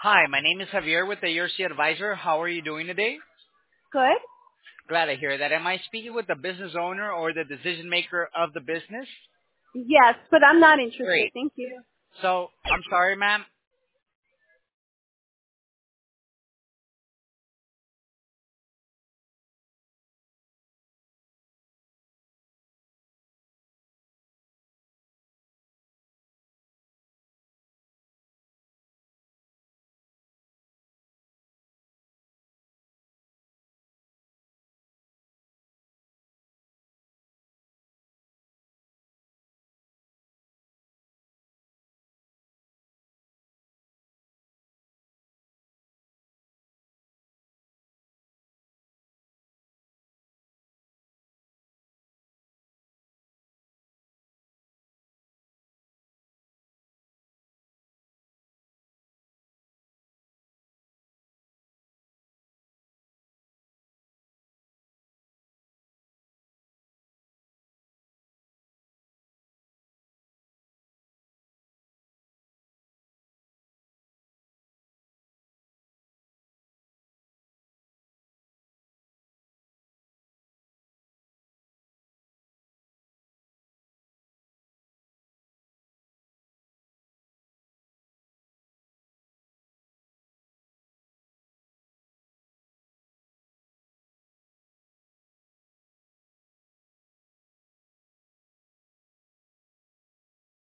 Hi, my name is Javier with the ERC Advisor. How are you doing today? Good. Glad to hear that. Am I speaking with the business owner or the decision maker of the business? Yes, but I'm not interested. Great. Thank you. So, I'm sorry, ma'am.